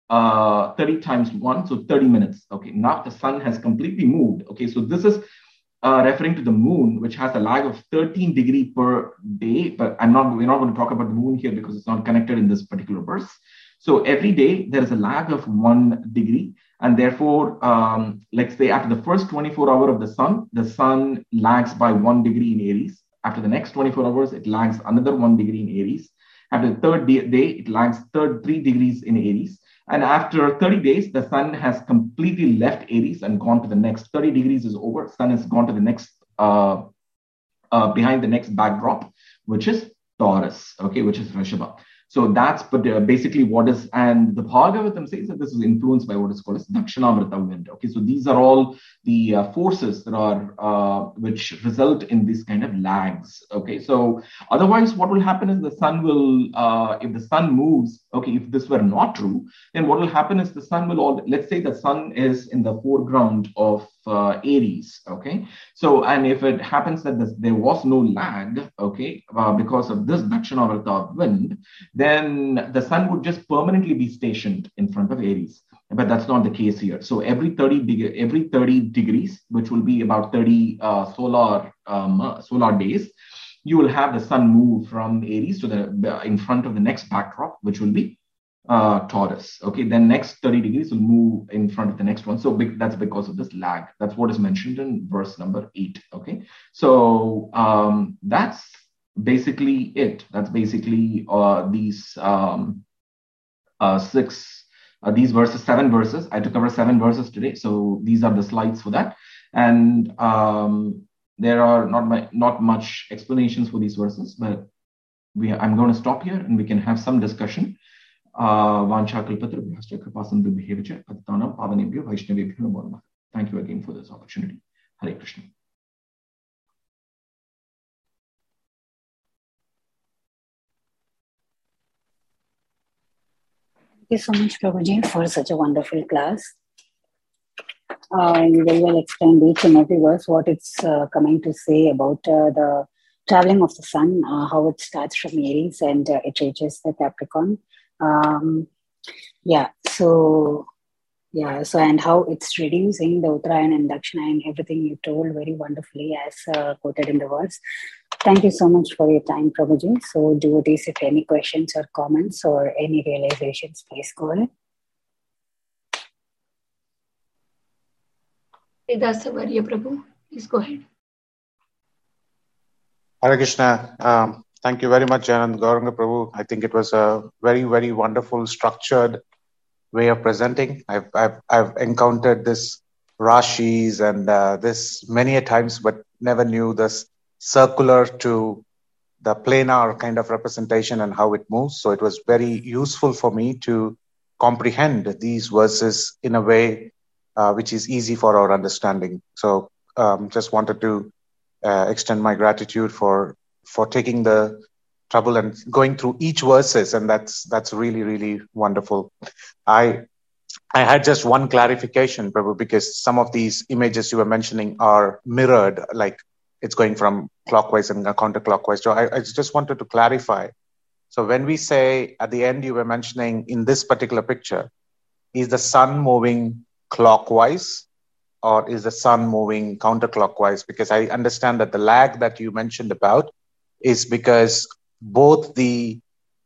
30 times 1, so 30 minutes. Okay, now the sun has completely moved. Okay, so this is referring to the moon, which has a lag of 13 degree per day, but we're not going to talk about the moon here because it's not connected in this particular verse. So every day there is a lag of 1 degree, and therefore, let's say after the first 24 hours of the sun lags by 1 degree in Aries. After the next 24 hours, it lags another 1 degree in Aries. After the third day, it lags 3 degrees in Aries. And after 30 days, the sun has completely left Aries and gone to the next. 30 degrees is over. Sun has gone to the next, behind the next backdrop, which is Taurus, okay, which is Rishabha. So that's basically what is, and the Bhagavatam says that this is influenced by what is called as Dakshinamrita wind. Okay, so these are all the forces that are which result in this kind of lags. Okay, so otherwise, what will happen is the sun will, if the sun moves, okay, if this were not true, then what will happen is the sun will let's say the sun is in the foreground of Aries. Okay, so and if it happens that there was no lag, okay, because of this Dakshinamrita wind, then the sun would just permanently be stationed in front of Aries. But that's not the case here. So every 30 degrees, which will be about 30 solar days, you will have the sun move from Aries to in front of the next backdrop, which will be Taurus. Okay, then next 30 degrees will move in front of the next one. So that's because of this lag. That's what is mentioned in verse number 8. Okay, so that's basically it. That's basically these these verses, 7 verses. I had to cover 7 verses today, so these are the slides for that. And there are not much explanations for these verses, but I'm going to stop here and we can have some discussion. Thank you again for this opportunity. Hare Krishna. Thank you so much, Prabhuji, for such a wonderful class. You very well explained each and every verse, what it's coming to say about the traveling of the sun, how it starts from Aries and it reaches the Capricorn. So and how it's reducing the Uttarayan and Dakshinayan, everything you told very wonderfully as quoted in the verse. Thank you so much for your time, Prabhuji. So devotees, if any questions or comments or any realizations, please go ahead. Dasavarya Prabhu, please go ahead. Hare Krishna. Thank you very much, Jayananda Gauranga Prabhu. I think it was a very, very wonderful, structured way of presenting. I've encountered this Rashis and this many a times, but never knew this circular to the planar kind of representation and how it moves. So it was very useful for me to comprehend these verses in a way which is easy for our understanding. So just wanted to extend my gratitude for taking the trouble and going through each verses, and that's really, really wonderful. I I had just one clarification, Prabhu, because some of these images you were mentioning are mirrored, like it's going from clockwise and counterclockwise. So I just wanted to clarify. So when we say at the end, you were mentioning in this particular picture, is the sun moving clockwise or is the sun moving counterclockwise? Because I understand that the lag that you mentioned about is because both the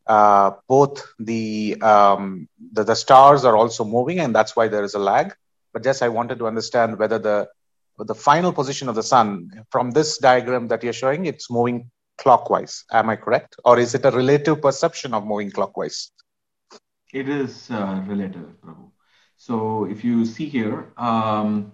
stars are also moving, and that's why there is a lag. But just I wanted to understand whether the final position of the sun from this diagram that you're showing, it's moving clockwise. Am I correct? Or is it a relative perception of moving clockwise? It is relative, Prabhu. So if you see here, the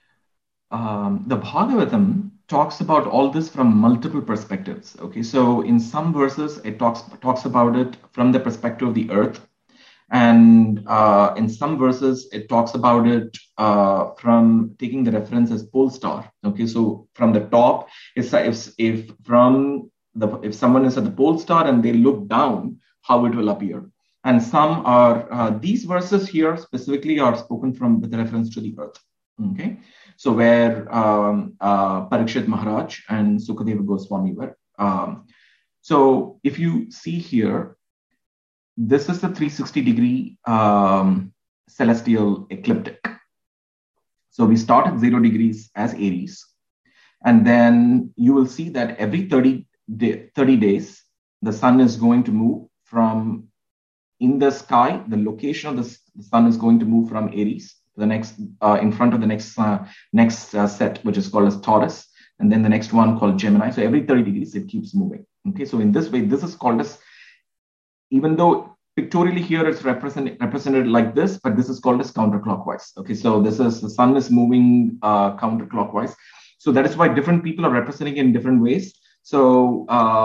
Bhagavatam talks about all this from multiple perspectives. Okay, so in some verses it talks about it from the perspective of the earth, and in some verses it talks about it from taking the reference as pole star. Okay, so from the top, if someone is at the pole star and they look down, how it will appear. And some are these verses here specifically are spoken from with reference to the earth. Okay. So where Parikshit Maharaj and Sukadeva Goswami were. So if you see here, this is the 360-degree celestial ecliptic. So we start at 0 degrees as Aries. And then you will see that every 30 days, the sun is going to move from in the sky. The location of the sun is going to move from Aries, the next in front of the next set, which is called as Taurus, and then the next one called Gemini. So every 30 degrees it keeps moving. Okay, so in this way, this is called as, even though pictorially here it's represented like this, but this is called as counterclockwise. Okay, so this is the sun is moving counterclockwise. So that is why different people are representing it in different ways. So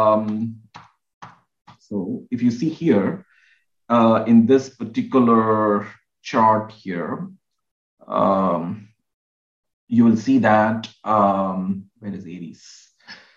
so if you see here in this particular chart here, you will see that where is Aries?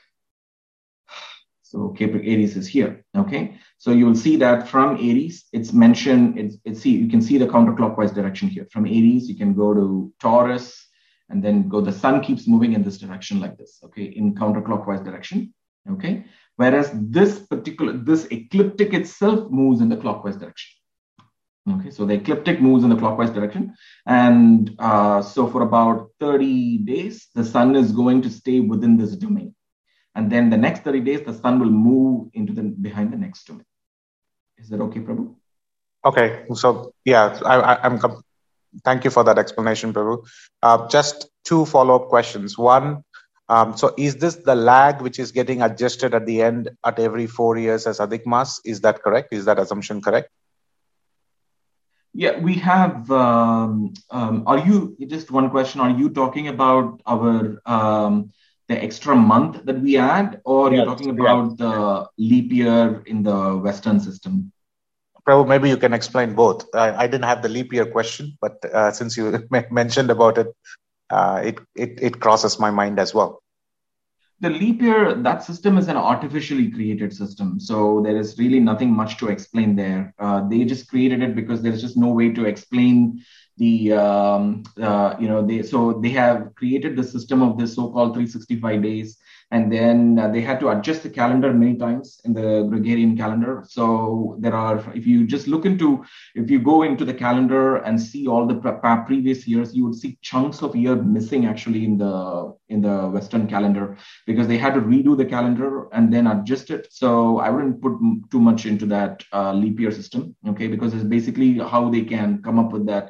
So Aries is here. Okay, so you will see that from Aries, it's mentioned. You can see the counterclockwise direction here. From Aries, you can go to Taurus, and then go. The sun keeps moving in this direction like this. Okay, in counterclockwise direction. Okay, whereas this ecliptic itself moves in the clockwise direction. Okay, so the ecliptic moves in the clockwise direction, and so for about 30 days, the sun is going to stay within this domain, and then the next 30 days, the sun will move into behind the next domain. Is that okay, Prabhu? Okay, so yeah, I'm. Thank you for that explanation, Prabhu. Just two follow-up questions. One, so is this the lag which is getting adjusted at the end at every 4 years as Adhik Mas? Is that correct? Is that assumption correct? Yeah, we have. Are you just one question? Are you talking about our the extra month that we add, or you're talking about the leap year in the Western system? Prabhu, maybe you can explain both. I didn't have the leap year question, but since you mentioned about it, it crosses my mind as well. The leap year, that system is an artificially created system. So there is really nothing much to explain there. They just created it because there's just no way to explain they have created the system of this so-called 365 days. And then they had to adjust the calendar many times in the Gregorian calendar. So there are, if you go into the calendar and see all the previous years, you would see chunks of year missing actually in the Western calendar, because they had to redo the calendar and then adjust it. So I wouldn't put too much into that leap year system, okay, because it's basically how they can come up with that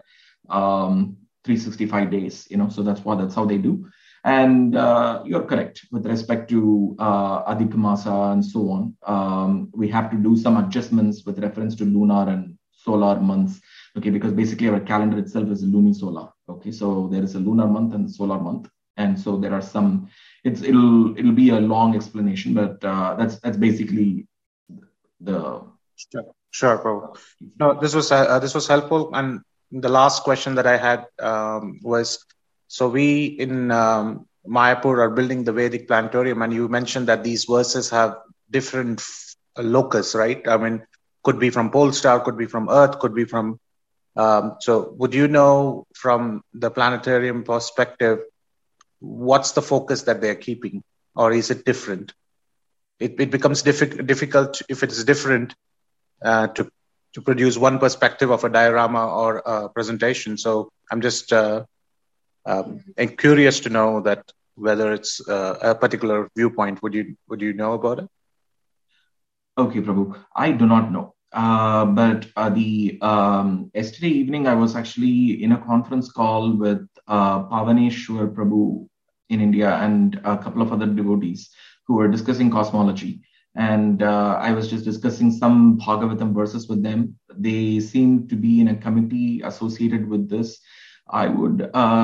365 days, so that's how they do. And you're correct with respect to Adhik Masa and so on. We have to do some adjustments with reference to lunar and solar months, okay, because basically our calendar itself is lunisolar. Okay, so there is a lunar month and a solar month, and so there are some. It'll be a long explanation, but that's basically the. Sure, bro. No, this was helpful, and the last question that I had was. So we in Mayapur are building the Vedic planetarium, and you mentioned that these verses have different locus, right? I mean, could be from pole star, could be from Earth, could be from So would you know from the planetarium perspective, what's the focus that they're keeping, or is it different? It becomes difficult if it's different to produce one perspective of a diorama or a presentation. So I'm just curious to know that whether it's a particular viewpoint. Would you know about it? Okay, Prabhu. I do not know. But yesterday evening, I was actually in a conference call with Pavaneshwar Prabhu in India and a couple of other devotees who were discussing cosmology. And I was just discussing some Bhagavatam verses with them. They seem to be in a committee associated with this. I would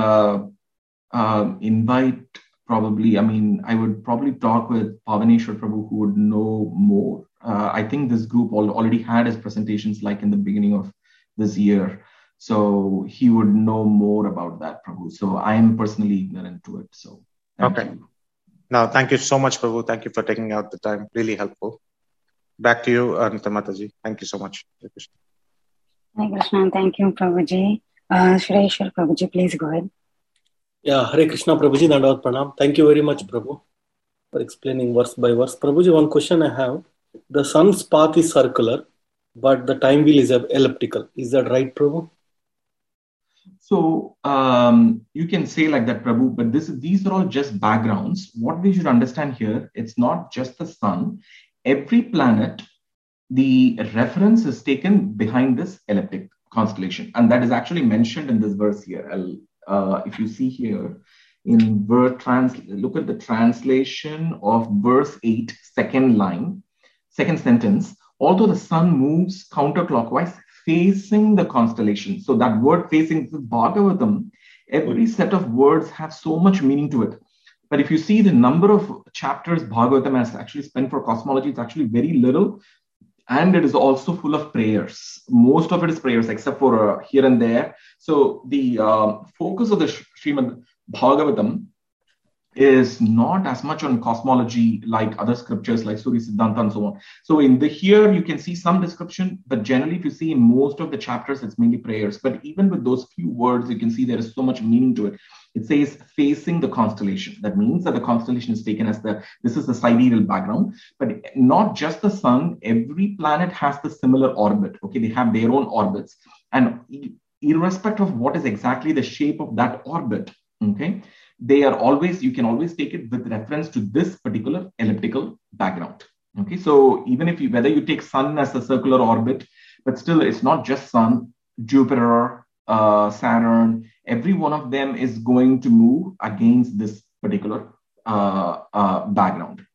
invite I would probably talk with Pavaneshwar Prabhu, who would know more. I think this group already had his presentations like in the beginning of this year. So he would know more about that, Prabhu. So I am personally ignorant to it. So thank you. No, thank you so much, Prabhu. Thank you for taking out the time. Really helpful. Back to you, Anita Mataji. Thank you so much. Hare Krishna. Thank you, Prabhuji. Shreeshwar Prabhuji, please go ahead. Yeah, Hare Krishna, Prabhuji, Dandavat Pranam. Thank you very much, Prabhu, for explaining verse by verse. Prabhuji, one question I have. The sun's path is circular, but the time wheel is elliptical. Is that right, Prabhu? So you can say like that, Prabhu, but these are all just backgrounds. What we should understand here, it's not just the sun. Every planet, the reference is taken behind this elliptic constellation. And that is actually mentioned in this verse here. If you see here, look at the translation of verse 8, second sentence. Although the sun moves counterclockwise, facing the constellation. So that word facing, the Bhagavatam, every set of words have so much meaning to it. But if you see the number of chapters Bhagavatam has actually spent for cosmology, it's actually very little. And it is also full of prayers. Most of it is prayers, except for here and there. So the focus of the Srimad Bhagavatam is not as much on cosmology like other scriptures like Surya Siddhanta and so on. So here you can see some description, but generally if you see in most of the chapters, it's mainly prayers. But even with those few words, you can see there is so much meaning to it. It says facing the constellation. That means that the constellation is taken as this is the sidereal background, but not just the sun. Every planet has the similar orbit. Okay, they have their own orbits, and irrespective of what is exactly the shape of that orbit, okay, they are always, you can always take it with reference to this particular elliptical background. Okay, so even if whether you take sun as a circular orbit, but still it's not just sun, Jupiter, Saturn, every one of them is going to move against this particular background.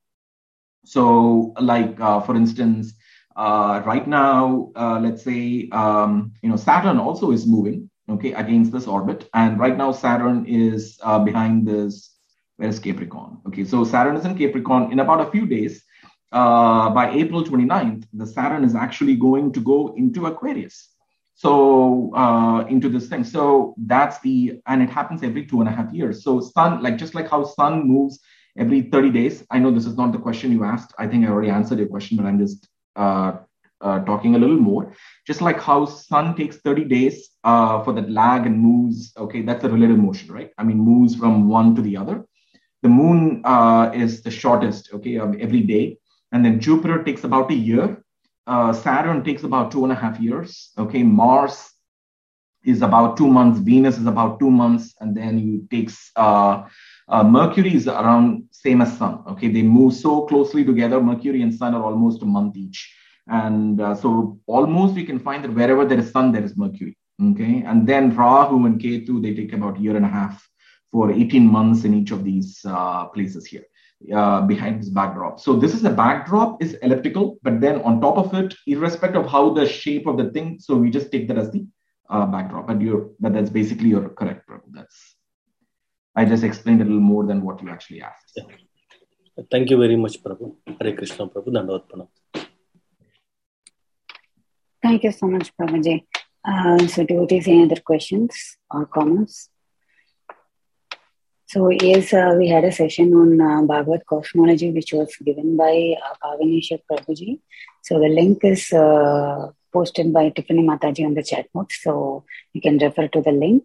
So like, for instance, right now, let's say, Saturn also is moving, okay, against this orbit. And right now Saturn is behind this, where's Capricorn? Okay, so Saturn is in Capricorn. In about a few days, by April 29th, the Saturn is actually going to go into Aquarius. So into this thing. So and it happens every 2.5 years. So sun, just like how sun moves every 30 days. I know this is not the question you asked. I think I already answered your question, but I'm just talking a little more. Just like how sun takes 30 days for that lag and moves, okay, that's a relative motion, right? I mean, moves from one to the other. The moon is the shortest, okay, of every day. And then Jupiter takes about a year. Saturn takes about 2.5 years. Okay, Mars is about 2 months. Venus is about 2 months. And then it takes Mercury is around same as Sun. Okay, they move so closely together. Mercury and Sun are almost a month each. And so almost you can find that wherever there is Sun, there is Mercury. Okay, and then Rahu and Ketu, they take about 1.5 years for 18 months in each of these places here. Behind this backdrop. So this is the backdrop is elliptical, but then on top of it, irrespective of how the shape of the thing, so we just take that as the backdrop. But that's basically you're correct, Prabhu. I just explained a little more than what you actually asked. Yeah. Thank you very much, Prabhu. Hare Krishna, Prabhu. Dandavat Pranam. Thank you so much, Prabhuji. So devotees, any other questions or comments? So yes, we had a session on Bhagavad Cosmology, which was given by Pavaneshwar Prabhuji. So the link is posted by Tiffany Mataji on the chat box. So you can refer to the link.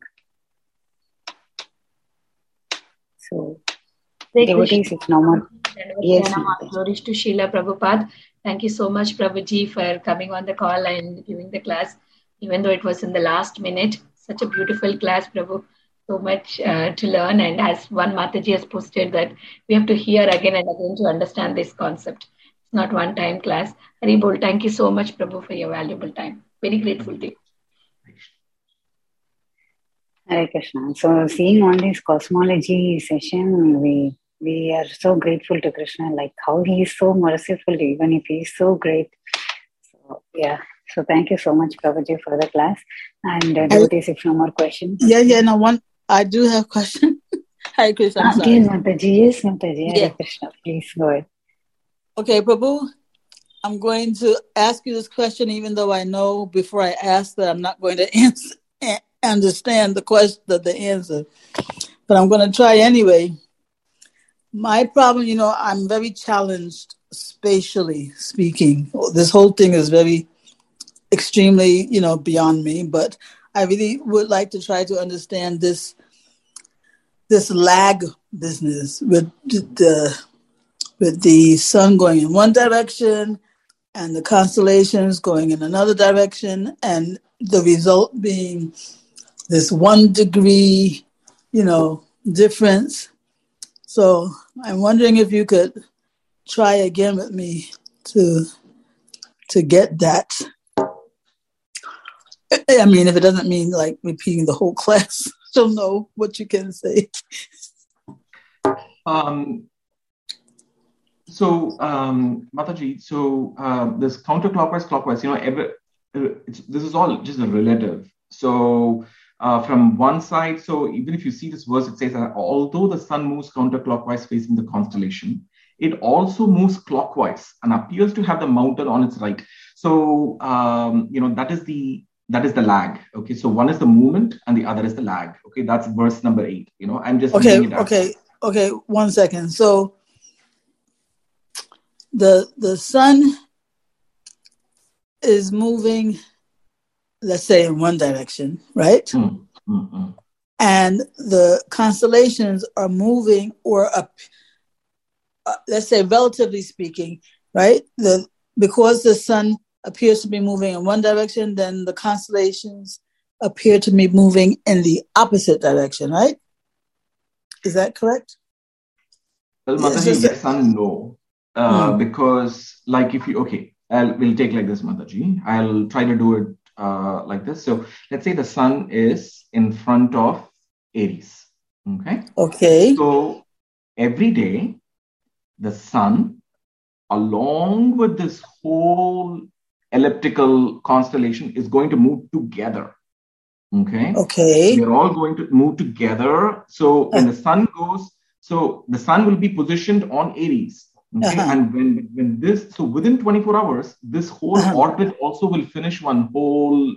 So, devotees, if no more. Yes, glories to Srila Prabhupada. Thank you so much, Prabhuji, for coming on the call and giving the class, even though it was in the last minute. Such a beautiful class, Prabhu. So much to learn. And as one Mataji has posted, that we have to hear again and again to understand this concept. It's not one-time class. Haribol, thank you so much, Prabhu, for your valuable time. Very grateful to you. Hare Krishna. So seeing on this cosmology session, we are so grateful to Krishna, like how he is so merciful, even if he is so great. So yeah. So thank you so much, Prabhuji, for the class. And devotees, if no more questions. No, I do have a question. Hare Krishna, I'm sorry. Yes, Mataji. Hare Krishna, please go ahead. Okay, Prabhu, I'm going to ask you this question, even though I know before I ask that I'm not going to understand the question, the answer. But I'm going to try anyway. My problem, I'm very challenged spatially speaking. This whole thing is very extremely, beyond me, but I really would like to try to understand this lag business with the sun going in one direction and the constellations going in another direction, and the result being this 1 degree, difference. So I'm wondering if you could try again with me to get that. I mean, if it doesn't mean like repeating the whole class, don't know what you can say. Mataji, this counterclockwise, clockwise, this is all just a relative. So from one side, so even if you see this verse, it says that although the sun moves counterclockwise facing the constellation, it also moves clockwise and appears to have the mountain on its right. So, that is the lag. Okay, so one is the movement and the other is the lag. Okay, that's verse number 8. I'm just okay. 1 second. So the sun is moving, let's say, in one direction, right? Mm-hmm. And the constellations are moving or up. Let's say, relatively speaking, right? Because the sun appears to be moving in one direction, then the constellations appear to be moving in the opposite direction, right? Is that correct? Well, Mataji, yes and no. Because, like, if you, we'll take like this, Mataji. I'll try to do it like this. So let's say the sun is in front of Aries. Okay. Okay. So every day, the sun, along with this whole elliptical constellation, is going to move together. Okay. They're all going to move together. So when the sun goes, so the sun will be positioned on Aries. Okay. And when this, so within 24 hours, this whole orbit also will finish one whole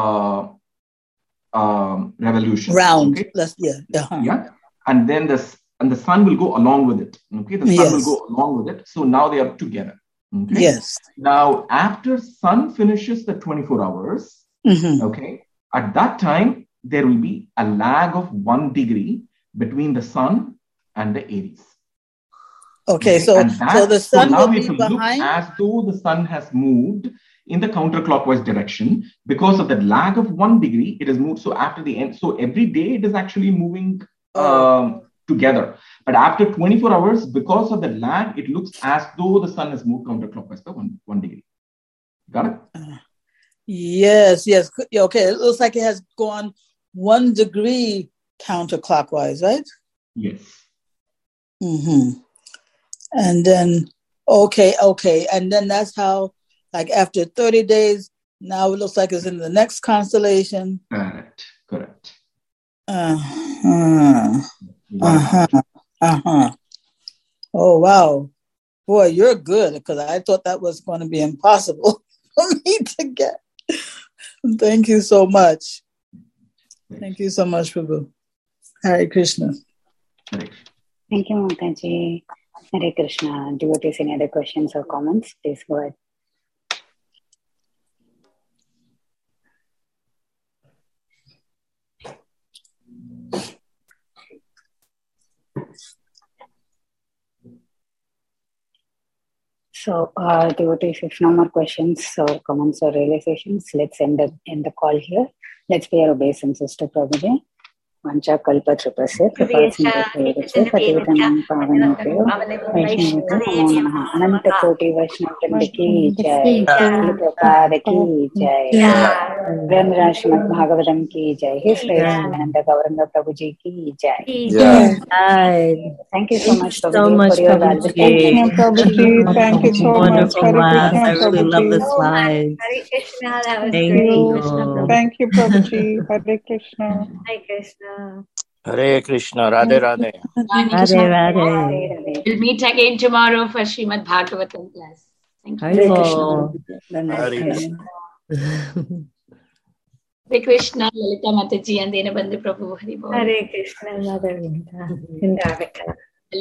revolution. Round. Okay? Yeah. And then the sun will go along with it. Okay. The sun will go along with it. So now they are together. Okay? Yes. Now, after sun finishes the 24 hours, okay, at that time, there will be a lag of 1 degree between the sun and the Aries. Okay, so the sun will be behind? Look as though the sun has moved in the counterclockwise direction. Because of the lag of 1 degree, it has moved. So after the end, so every day it is actually moving together. But after 24 hours, because of the lag, it looks as though the sun has moved counterclockwise by 1 degree. Got it? Yes. Okay, it looks like it has gone 1 degree counterclockwise, right? Yes. And then, okay. And then that's how, like after 30 days, now it looks like it's in the next constellation. Correct. Oh, wow. Boy, you're good, because I thought that was going to be impossible for me to get. Thank you so much. Thank you so much, Prabhu. Hare Krishna. Thank you, Mataji. Hare Krishna. Devotees, any other questions or comments? Please go ahead. So, devotees, if no more questions or comments or realizations, let's end the call here. Let's pay our obeisances to Prabhuji. Vancha kalpa tripasya kripasindhya patitanam pavanebhyo Vaishnavyo namo namaha. Ananta koti Vaishnava ki jai, Prabhupada ki jai, Brahma Srimad Bhagavatam ki jai, His Grace Nanda Gauranga Prabhuji ki jai. Thank you so much, Prabhuji, for your valuable Prabhuji, thank you so much. I really love the slides. Hare Krishna, that was Thank great. you. Thank you, Prabhuji. Hare Krishna. Hare Krishna. Hare Krishna. Radhe Radhe. Radhe Radhe. We'll meet again tomorrow for Srimad Bhagavatam class. Thank you. Hare Krishna, Lalita Mataji and Dinabandhu Prabhu. Hare Krishna, Mother Vrinda.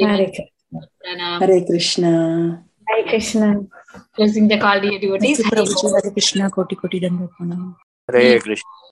Hare Krishna. Hare Krishna. Closing the call, dear devotees. Hare Krishna, Koti Koti Dandavanam. Hare Krishna.